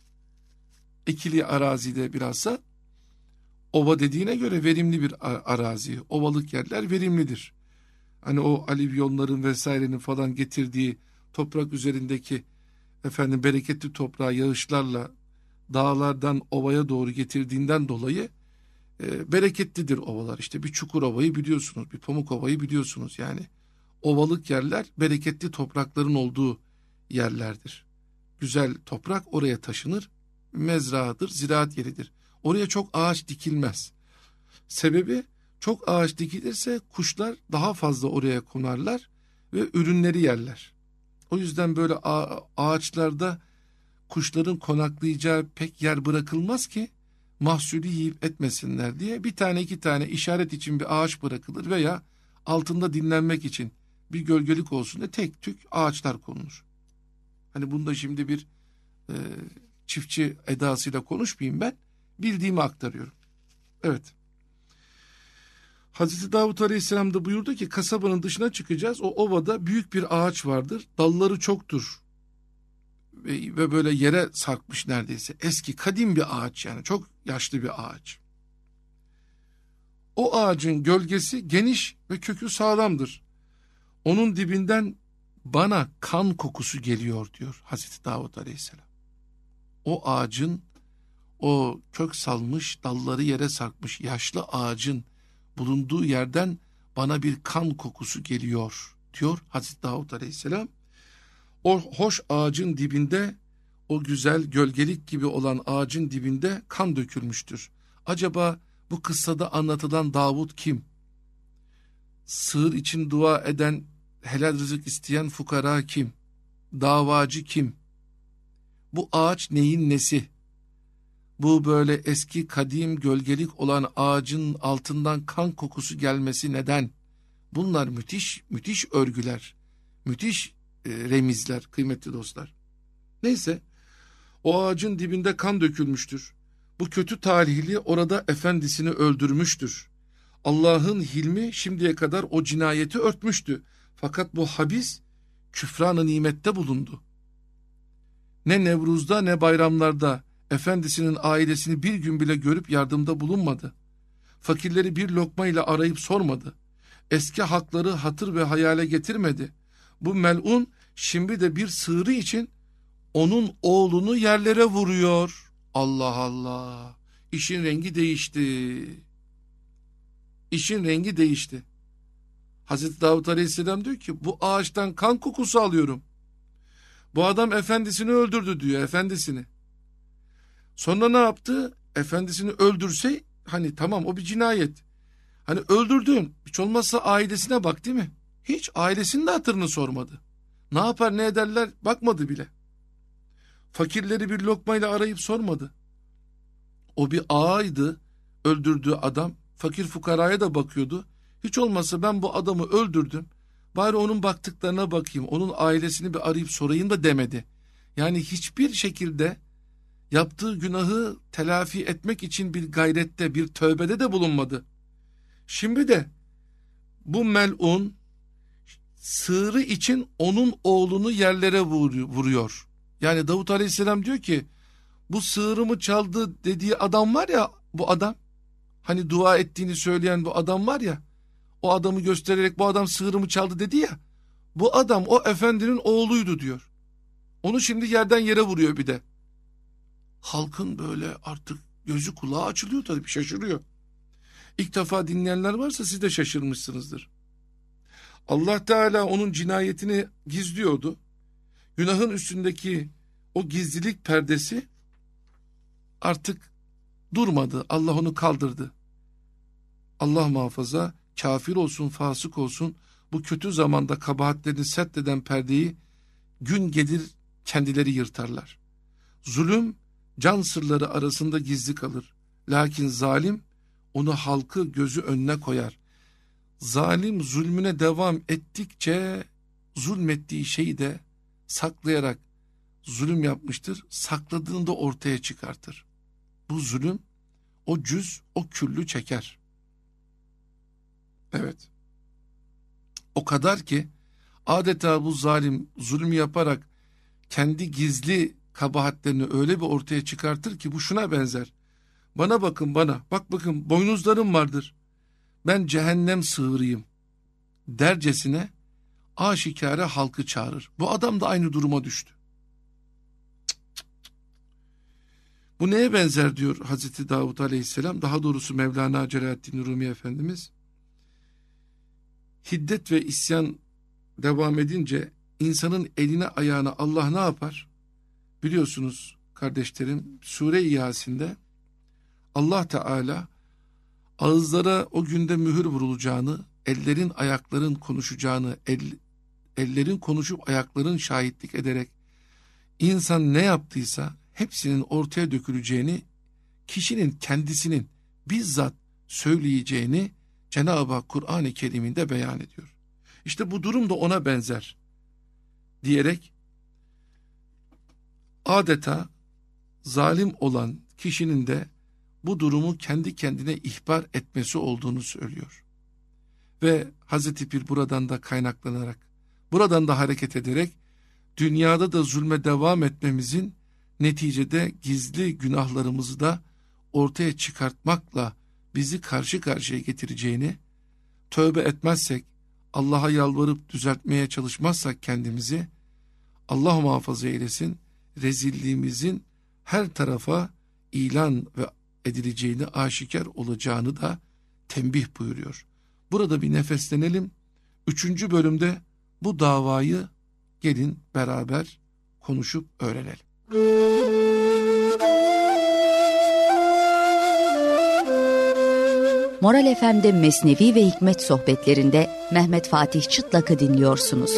Ekili arazide bilhassa, ova dediğine göre verimli bir arazi, ovalık yerler verimlidir. Hani o alüvyonların vesairenin falan getirdiği toprak üzerindeki efendim bereketli toprağı yağışlarla dağlardan ovaya doğru getirdiğinden dolayı e, bereketlidir ovalar. İşte bir Çukurova'yı biliyorsunuz, bir Pamukova'yı biliyorsunuz. Yani ovalık yerler bereketli toprakların olduğu yerlerdir. Güzel toprak oraya taşınır, mezradır, ziraat yeridir. Oraya çok ağaç dikilmez. Sebebi, çok ağaç dikilirse kuşlar daha fazla oraya konarlar ve ürünleri yerler. O yüzden böyle ağaçlarda kuşların konaklayacağı pek yer bırakılmaz ki mahsulü yiyip etmesinler diye bir tane iki tane işaret için bir ağaç bırakılır veya altında dinlenmek için bir gölgelik olsun diye tek tük ağaçlar konulur. Hani bunda şimdi bir e, çiftçi edasıyla konuşmayayım ben. Bildiğimi aktarıyorum. Evet. Hazreti Davud Aleyhisselam da buyurdu ki, kasabanın dışına çıkacağız. O ovada büyük bir ağaç vardır. Dalları çoktur. Ve, ve böyle yere sarkmış neredeyse. Eski, kadim bir ağaç yani. Çok yaşlı bir ağaç. O ağacın gölgesi geniş ve kökü sağlamdır. Onun dibinden bana kan kokusu geliyor diyor Hazreti Davud Aleyhisselam. O ağacın, o kök salmış, dalları yere sarkmış yaşlı ağacın bulunduğu yerden bana bir kan kokusu geliyor diyor Hazreti Davud Aleyhisselam. O hoş ağacın dibinde, o güzel gölgelik gibi olan ağacın dibinde kan dökülmüştür. Acaba bu kıssada anlatılan Davud kim? Sığır için dua eden, helal rızık isteyen fukara kim? Davacı kim? Bu ağaç neyin nesi? Bu böyle eski kadim gölgelik olan ağacın altından kan kokusu gelmesi neden? Bunlar müthiş müthiş örgüler, müthiş e, remizler kıymetli dostlar. Neyse, o ağacın dibinde kan dökülmüştür. Bu kötü talihli orada efendisini öldürmüştür. Allah'ın hilmi şimdiye kadar o cinayeti örtmüştü. Fakat bu habis küfran-ı nimette bulundu. Ne Nevruz'da ne bayramlarda efendisinin ailesini bir gün bile görüp yardımda bulunmadı. Fakirleri bir lokma ile arayıp sormadı. Eski hakları hatır ve hayale getirmedi. Bu melun şimdi de bir sığırı için onun oğlunu yerlere vuruyor. Allah Allah. İşin rengi değişti. İşin rengi değişti. Hazreti Davud Aleyhisselam diyor ki, bu ağaçtan kan kokusu alıyorum. Bu adam efendisini öldürdü diyor, efendisini. Sonra ne yaptı? Efendisini öldürse, hani tamam o bir cinayet. Hani öldürdün, hiç olmazsa ailesine bak değil mi? Hiç ailesinin de hatırını sormadı. Ne yapar ne ederler bakmadı bile. Fakirleri bir lokmayla arayıp sormadı. O bir ağaydı, öldürdüğü adam. Fakir fukaraya da bakıyordu. Hiç olmazsa ben bu adamı öldürdüm, bari onun baktıklarına bakayım, onun ailesini bir arayıp sorayım da demedi. Yani hiçbir şekilde Yaptığı günahı telafi etmek için bir gayrette, bir tövbede de bulunmadı. Şimdi de bu melun sığırı için onun oğlunu yerlere vuruyor. Yani Davut Aleyhisselam diyor ki, bu sığırımı çaldı dediği adam var ya, bu adam, hani dua ettiğini söyleyen bu adam var ya, o adamı göstererek bu adam sığırımı çaldı dedi ya, bu adam o efendinin oğluydu diyor. Onu şimdi yerden yere vuruyor bir de. Halkın böyle artık gözü kulağı açılıyor, tabii şaşırıyor. İlk defa dinleyenler varsa siz de şaşırmışsınızdır. Allah Teala onun cinayetini gizliyordu. Günahın üstündeki o gizlilik perdesi artık durmadı. Allah onu kaldırdı. Allah muhafaza, kafir olsun, fasık olsun, bu kötü zamanda kabahatlerini seddeden perdeyi gün gelir kendileri yırtarlar. Zulüm can sırları arasında gizli kalır. Lakin zalim onu halkı gözü önüne koyar. Zalim zulmüne devam ettikçe zulmettiği şeyi de saklayarak zulüm yapmıştır. Sakladığını da ortaya çıkartır. Bu zulüm o cüz, o küllü çeker. Evet. O kadar ki adeta bu zalim zulmü yaparak kendi gizli kabahatlerini öyle bir ortaya çıkartır ki bu şuna benzer. Bana bakın bana, bak bakın boynuzlarım vardır. Ben cehennem sığırıyım dercesine aşikare halkı çağırır. Bu adam da aynı duruma düştü. Bu neye benzer diyor Hazreti Davud Aleyhisselam, daha doğrusu Mevlana Celaleddin Rumi Efendimiz. Hiddet ve isyan devam edince insanın eline ayağına Allah ne yapar? Biliyorsunuz kardeşlerim, Sure-i Yasin'de Allah Teala ağızlara o günde mühür vurulacağını, ellerin ayakların konuşacağını, el, ellerin konuşup ayakların şahitlik ederek insan ne yaptıysa hepsinin ortaya döküleceğini, kişinin kendisinin bizzat söyleyeceğini Cenab-ı Hak Kur'an-ı Kerim'inde beyan ediyor. İşte bu durum da ona benzer diyerek adeta zalim olan kişinin de bu durumu kendi kendine ihbar etmesi olduğunu söylüyor. Ve Hazreti Pir buradan da kaynaklanarak, buradan da hareket ederek dünyada da zulme devam etmemizin neticede gizli günahlarımızı da ortaya çıkartmakla bizi karşı karşıya getireceğini, tövbe etmezsek, Allah'a yalvarıp düzeltmeye çalışmazsak kendimizi, Allah muhafaza eylesin, rezilliğimizin her tarafa ilan ve edileceğini, aşikar olacağını da tembih buyuruyor. Burada bir nefeslenelim. Üçüncü bölümde bu davayı gelin beraber konuşup öğrenelim. Moral F M'de Mesnevi ve Hikmet sohbetlerinde Mehmet Fatih Çıtlak'ı dinliyorsunuz.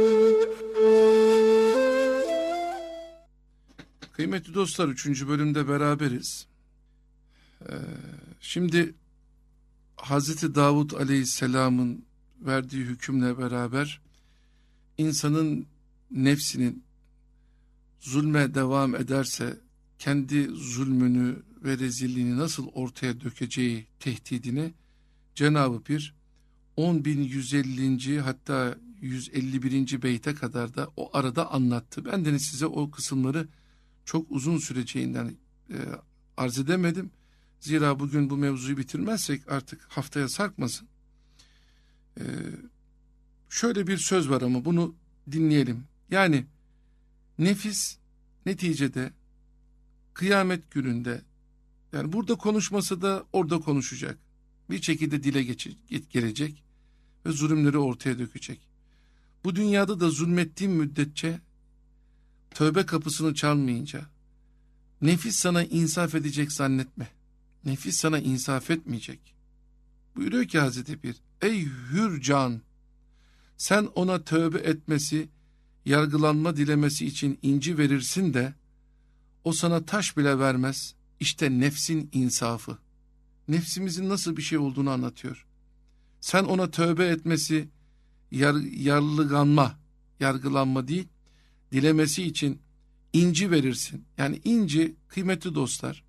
Kıymetli dostlar, üçüncü bölümde beraberiz. Ee, şimdi Hazreti Davud Aleyhisselam'ın verdiği hükümle beraber insanın nefsinin zulme devam ederse kendi zulmünü ve rezilliğini nasıl ortaya dökeceği tehdidini Cenab-ı Pir on bin yüz ellinci hatta yüz elli birinci beyte kadar da o arada anlattı. Ben de size o kısımları çok uzun süreceğinden e, arz edemedim. Zira bugün bu mevzuyu bitirmezsek artık haftaya sarkmasın. E, şöyle bir söz var ama bunu dinleyelim. Yani nefis neticede kıyamet gününde, yani burada konuşmasa da orada konuşacak. Bir şekilde dile geçecek, gelecek ve zulümleri ortaya dökecek. Bu dünyada da zulmettiğin müddetçe, tövbe kapısını çalmayınca, nefis sana insaf edecek zannetme. Nefis sana insaf etmeyecek. Buyuruyor ki Hazreti Pir, ey hür can, sen ona tövbe etmesi, yargılanma dilemesi için inci verirsin de, o sana taş bile vermez. İşte nefsin insafı. Nefsimizin nasıl bir şey olduğunu anlatıyor. Sen ona tövbe etmesi, yar, yarlıganma, yargılanma değil, dilemesi için inci verirsin. Yani inci, kıymetli dostlar,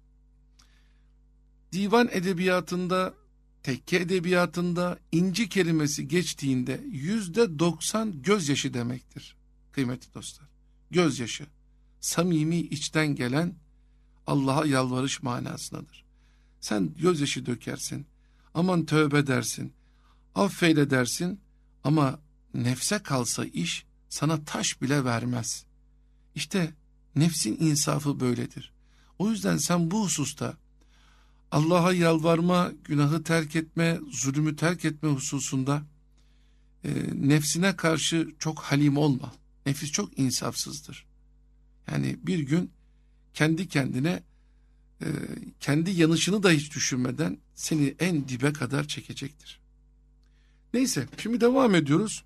divan edebiyatında, tekke edebiyatında inci kelimesi geçtiğinde yüzde doksan gözyaşı demektir kıymetli dostlar. Gözyaşı, samimi içten gelen Allah'a yalvarış manasındadır. Sen gözyaşı dökersin, aman tövbe dersin, affeyle dersin ama nefse kalsa iş sana taş bile vermez. İşte nefsin insafı böyledir. O yüzden sen bu hususta Allah'a yalvarma, günahı terk etme, zulmü terk etme hususunda e, nefsine karşı çok halim olma. Nefis çok insafsızdır. Yani bir gün kendi kendine e, kendi yanışını da hiç düşünmeden seni en dibe kadar çekecektir. Neyse, şimdi devam ediyoruz.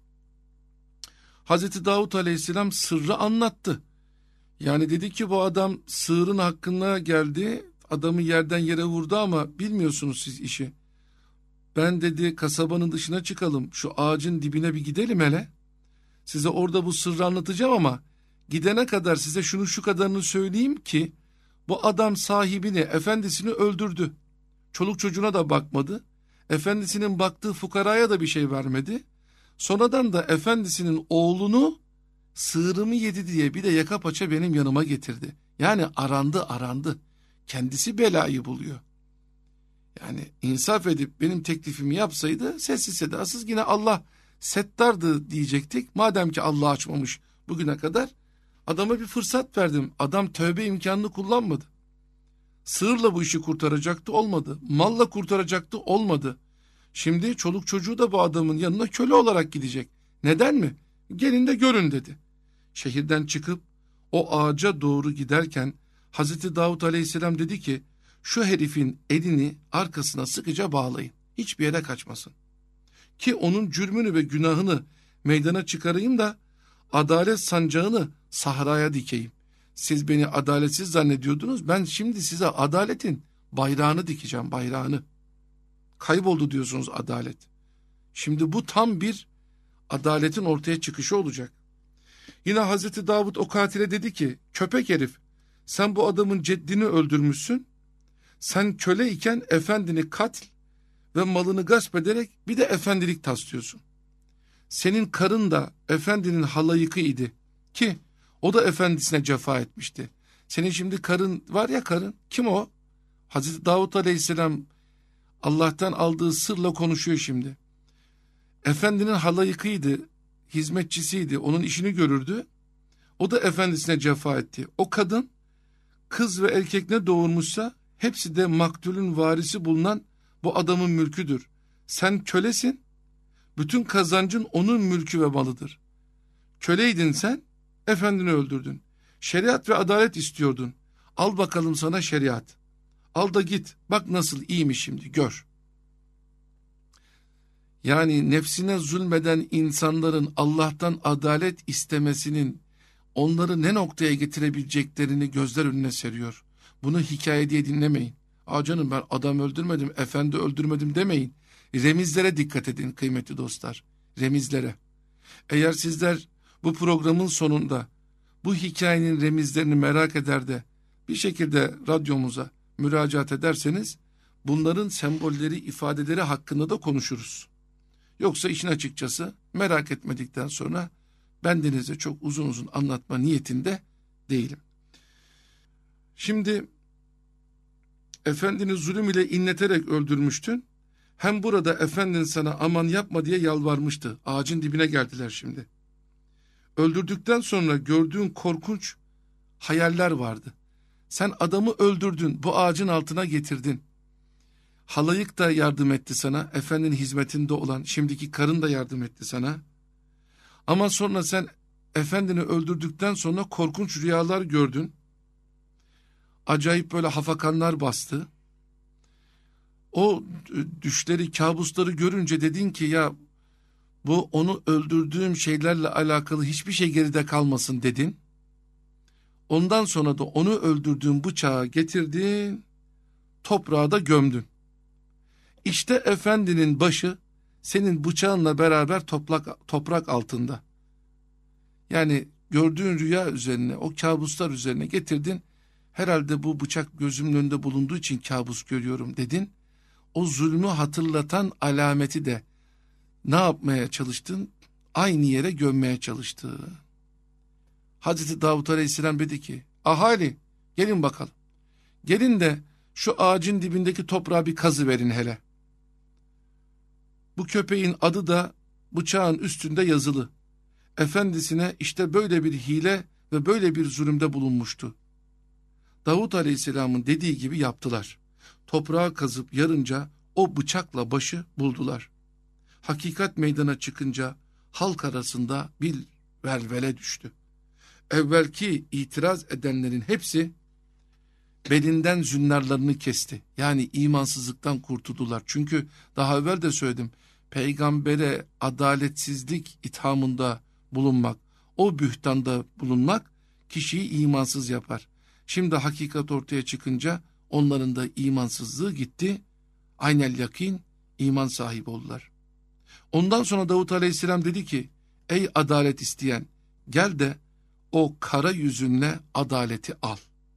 Hazreti Davut Aleyhisselam sırrı anlattı. Yani dedi ki bu adam sığırın hakkına geldi, adamı yerden yere vurdu ama bilmiyorsunuz siz işi. Ben dedi kasabanın dışına çıkalım, şu ağacın dibine bir gidelim hele. Size orada bu sırrı anlatacağım ama gidene kadar size şunu şu kadarını söyleyeyim ki bu adam sahibini, efendisini öldürdü. Çoluk çocuğuna da bakmadı. Efendisinin baktığı fukaraya da bir şey vermedi. Sonradan da efendisinin oğlunu sığırımı yedi diye bir de yaka paça benim yanıma getirdi. Yani arandı arandı. Kendisi belayı buluyor. Yani insaf edip benim teklifimi yapsaydı sessiz sedasız yine Allah settardı diyecektik. Madem ki Allah açmamış bugüne kadar adama bir fırsat verdim. Adam tövbe imkanını kullanmadı. Sığırla bu işi kurtaracaktı, olmadı. Malla kurtaracaktı, olmadı. Şimdi çoluk çocuğu da bu adamın yanına köle olarak gidecek. Neden mi? Gelin de görün dedi. Şehirden çıkıp o ağaca doğru giderken Hazreti Davut Aleyhisselam dedi ki şu herifin elini arkasına sıkıca bağlayın. Hiçbir yere kaçmasın. Ki onun cürmünü ve günahını meydana çıkarayım da adalet sancağını sahraya dikeyim. Siz beni adaletsiz zannediyordunuz. Ben şimdi size adaletin bayrağını dikeceğim, bayrağını. Kayboldu diyorsunuz adalet. Şimdi bu tam bir adaletin ortaya çıkışı olacak. Yine Hazreti Davut o katile dedi ki köpek herif sen bu adamın ceddini öldürmüşsün. Sen köle iken efendini katil ve malını gasp ederek bir de efendilik taslıyorsun. Senin karın da efendinin halayıkı idi ki o da efendisine cefa etmişti. Senin şimdi karın var ya karın, kim o? Hazreti Davut Aleyhisselam Allah'tan aldığı sırla konuşuyor şimdi. Efendinin halayıkıydı, hizmetçisiydi, onun işini görürdü. O da efendisine cefa etti. O kadın kız ve erkek ne doğurmuşsa hepsi de maktulün varisi bulunan bu adamın mülküdür. Sen kölesin, bütün kazancın onun mülkü ve malıdır. Köleydin sen, efendini öldürdün. Şeriat ve adalet istiyordun. Al bakalım sana şeriat. Al da git, bak nasıl iyiymiş şimdi, gör. Yani nefsine zulmeden insanların Allah'tan adalet istemesinin onları ne noktaya getirebileceklerini gözler önüne seriyor. Bunu hikaye diye dinlemeyin. Aa canım ben adam öldürmedim, efendi öldürmedim demeyin. Remizlere dikkat edin kıymetli dostlar. Remizlere. Eğer sizler bu programın sonunda bu hikayenin remizlerini merak eder de bir şekilde radyomuza müracaat ederseniz bunların sembolleri, ifadeleri hakkında da konuşuruz. Yoksa işin açıkçası merak etmedikten sonra bendenize çok uzun uzun anlatma niyetinde değilim. Şimdi efendini zulüm ile inleterek öldürmüştün. Hem burada efendin sana aman yapma diye yalvarmıştı. Ağacın dibine geldiler şimdi. Öldürdükten sonra gördüğün korkunç hayaller vardı. Sen adamı öldürdün, bu ağacın altına getirdin. Halayık da yardım etti sana, efendinin hizmetinde olan şimdiki karın da yardım etti sana. Ama sonra sen efendini öldürdükten sonra korkunç rüyalar gördün. Acayip böyle hafakanlar bastı. O düşleri, kabusları görünce dedin ki ya bu onu öldürdüğüm şeylerle alakalı hiçbir şey geride kalmasın dedin. Ondan sonra da onu öldürdüğün bıçağı getirdin, toprağa da gömdün. İşte efendinin başı senin bıçağınla beraber toprak, toprak altında. Yani gördüğün rüya üzerine, o kabuslar üzerine getirdin. Herhalde bu bıçak gözümün önünde bulunduğu için kabus görüyorum dedin. O zulmü hatırlatan alameti de ne yapmaya çalıştın? Aynı yere gömmeye çalıştı. Hazreti Davut Aleyhisselam dedi ki, ahali gelin bakalım. Gelin de şu ağacın dibindeki toprağa bir kazı verin hele. Bu köpeğin adı da bıçağın üstünde yazılı. Efendisine işte böyle bir hile ve böyle bir zulümde bulunmuştu. Davut Aleyhisselam'ın dediği gibi yaptılar. Toprağa kazıp yarınca o bıçakla başı buldular. Hakikat meydana çıkınca halk arasında bir velvele düştü. Evvelki itiraz edenlerin hepsi belinden zünnarlarını kesti. Yani imansızlıktan kurtuldular. Çünkü daha evvel de söyledim, peygambere adaletsizlik ithamında bulunmak, o bühtanda bulunmak kişiyi imansız yapar. Şimdi hakikat ortaya çıkınca onların da imansızlığı gitti. Aynel yakin, iman sahibi oldular. Ondan sonra Davut Aleyhisselam dedi ki, ey adalet isteyen, gel de o kara yüzünle adaleti al.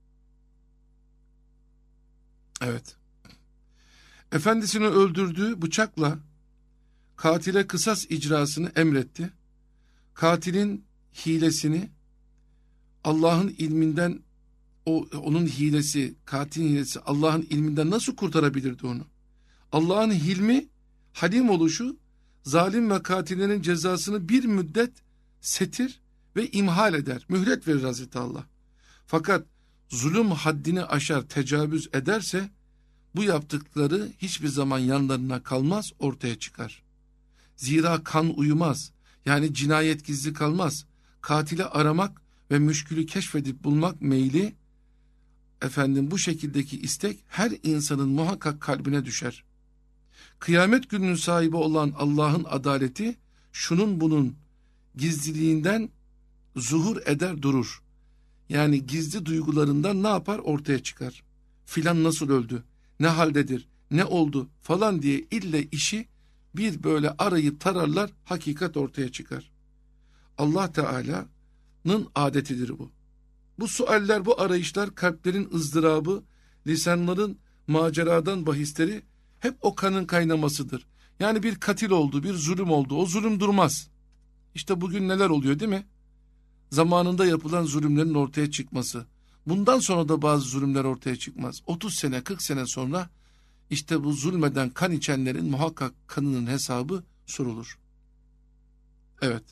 Evet. Efendisini öldürdüğü bıçakla katile kısas icrasını emretti. Katilin hilesini Allah'ın ilminden, o onun hilesi, katilin hilesi Allah'ın ilminden nasıl kurtarabilirdi onu? Allah'ın hilmi, halim oluşu, zalim ve katillerin cezasını bir müddet setir ve imhal eder. Mühlet verir Hazreti Allah. Fakat zulüm haddini aşar, tecavüz ederse bu yaptıkları hiçbir zaman yanlarına kalmaz, ortaya çıkar. Zira kan uyumaz. Yani cinayet gizli kalmaz. Katili aramak ve müşkülü keşfedip bulmak meyli, efendim bu şekildeki istek her insanın muhakkak kalbine düşer. Kıyamet gününün sahibi olan Allah'ın adaleti şunun bunun gizliliğinden zuhur eder durur. Yani gizli duygularından ne yapar? Ortaya çıkar. Filan nasıl öldü? Ne haldedir? Ne oldu? Falan diye ille işi bir böyle arayıp tararlar, hakikat ortaya çıkar. Allah Teala'nın adetidir bu. Bu sualler, bu arayışlar, kalplerin ızdırabı, lisanların maceradan bahisleri hep o kanın kaynamasıdır. Yani bir katil oldu, bir zulüm oldu. O zulüm durmaz. İşte bugün neler oluyor değil mi? Zamanında yapılan zulümlerin ortaya çıkması. Bundan sonra da bazı zulümler ortaya çıkmaz. otuz sene, kırk sene sonra işte bu zulmeden kan içenlerin muhakkak kanının hesabı sorulur. Evet.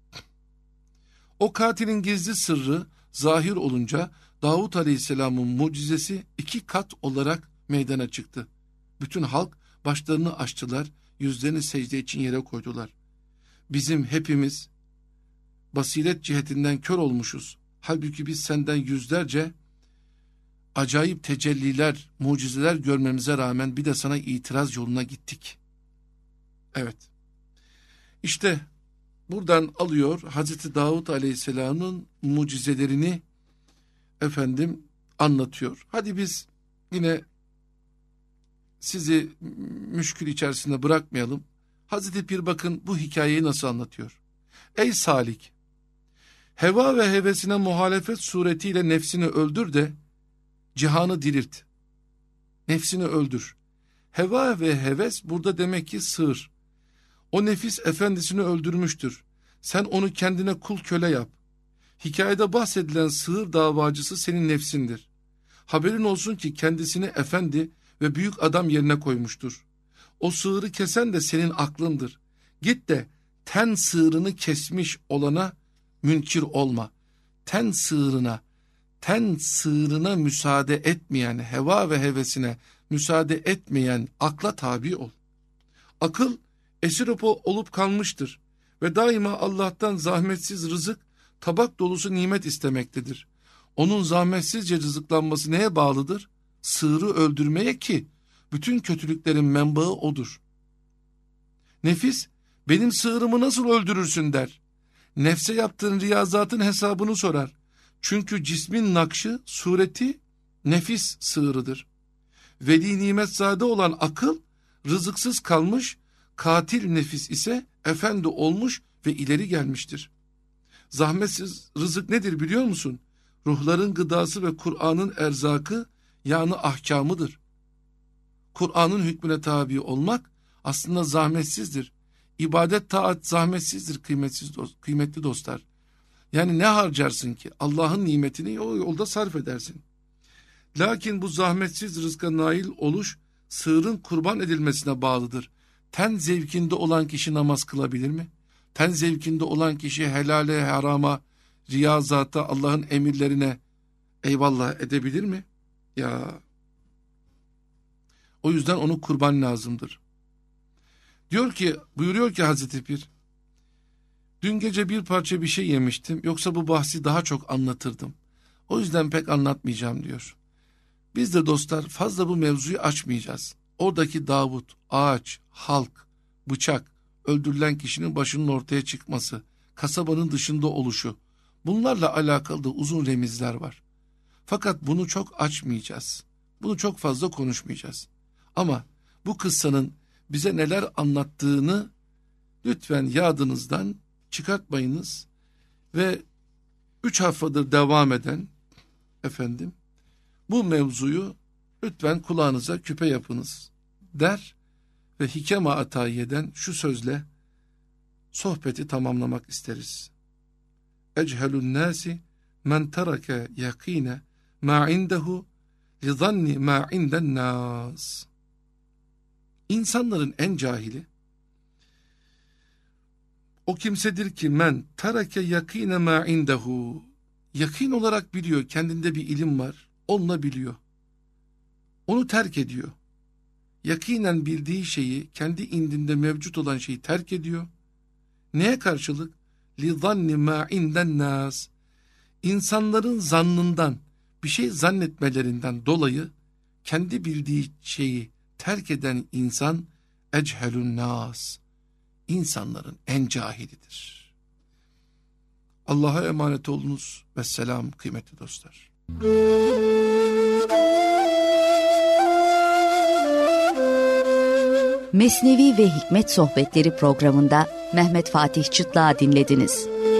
O katilin gizli sırrı zahir olunca Davut Aleyhisselam'ın mucizesi iki kat olarak meydana çıktı. Bütün halk başlarını açtılar, yüzlerini secde için yere koydular. Bizim hepimiz basiret cihetinden kör olmuşuz. Halbuki biz senden yüzlerce acayip tecelliler, mucizeler görmemize rağmen bir de sana itiraz yoluna gittik. Evet. İşte buradan alıyor Hazreti Davut Aleyhisselam'ın mucizelerini efendim anlatıyor. Hadi biz yine sizi müşkül içerisinde bırakmayalım. Hazreti Pir bakın bu hikayeyi nasıl anlatıyor. Ey salik! Heva ve hevesine muhalefet suretiyle nefsini öldür de cihanı dirilt. Nefsini öldür. Heva ve heves burada demek ki sığır. O nefis efendisini öldürmüştür. Sen onu kendine kul köle yap. Hikayede bahsedilen sığır davacısı senin nefsindir. Haberin olsun ki kendisini efendi ve büyük adam yerine koymuştur. O sığırı kesen de senin aklındır. Git de ten sığırını kesmiş olana münkir olma. Ten sığırına, ten sığırına müsaade etmeyen, heva ve hevesine müsaade etmeyen akla tabi ol. Akıl esir olup kalmıştır ve daima Allah'tan zahmetsiz rızık, tabak dolusu nimet istemektedir. Onun zahmetsizce rızıklanması neye bağlıdır? Sığırı öldürmeye ki bütün kötülüklerin menbaı odur. Nefis, benim sığırımı nasıl öldürürsün der. Nefse yaptığın riyazatın hesabını sorar. Çünkü cismin nakşı, sureti nefis sığırıdır. Veli nimetzade olan akıl, rızıksız kalmış, katil nefis ise efendi olmuş ve ileri gelmiştir. Zahmetsiz rızık nedir biliyor musun? Ruhların gıdası ve Kur'an'ın erzakı, yani ahkamıdır. Kur'an'ın hükmüne tabi olmak aslında zahmetsizdir. İbadet, taat zahmetsizdir kıymetsiz dost, kıymetli dostlar. Yani ne harcarsın ki? Allah'ın nimetini o yolda sarf edersin. Lakin bu zahmetsiz rızka nail oluş, sığırın kurban edilmesine bağlıdır. Ten zevkinde olan kişi namaz kılabilir mi? Ten zevkinde olan kişi helale, harama, riyazata, Allah'ın emirlerine eyvallah edebilir mi? Ya, o yüzden onu kurban lazımdır. Diyor ki, buyuruyor ki Hazreti Pir, dün gece bir parça bir şey yemiştim, yoksa bu bahsi daha çok anlatırdım. O yüzden pek anlatmayacağım diyor. Biz de dostlar fazla bu mevzuyu açmayacağız. Oradaki Davut, ağaç, halk, bıçak, öldürülen kişinin başının ortaya çıkması, kasabanın dışında oluşu, bunlarla alakalı da uzun remizler var. Fakat bunu çok açmayacağız. Bunu çok fazla konuşmayacağız. Ama bu kıssanın bize neler anlattığını lütfen yadınızdan çıkartmayınız ve üç haftadır devam eden efendim bu mevzuyu lütfen kulağınıza küpe yapınız der ve Hikeme Atayiye'den şu sözle sohbeti tamamlamak isteriz. Echelun nasi men terake yakine ma indehu li zanni ma inden nas. İnsanların en cahili o kimsedir ki men terake yakine ma indehu, yakin olarak biliyor, kendinde bir ilim var, onunla biliyor. Onu terk ediyor. Yakinen bildiği şeyi, kendi indinde mevcut olan şeyi terk ediyor. Neye karşılık? لِظَنِّ مَا عِنْدَ النَّاسِ. İnsanların zannından, bir şey zannetmelerinden dolayı kendi bildiği şeyi terk eden insan اَجْهَلُ النَّاسِ. İnsanların en cahilidir. Allah'a emanet olunuz. Vesselam kıymetli dostlar. Mesnevi ve Hikmet Sohbetleri programında Mehmet Fatih Çıtlak'ı dinlediniz.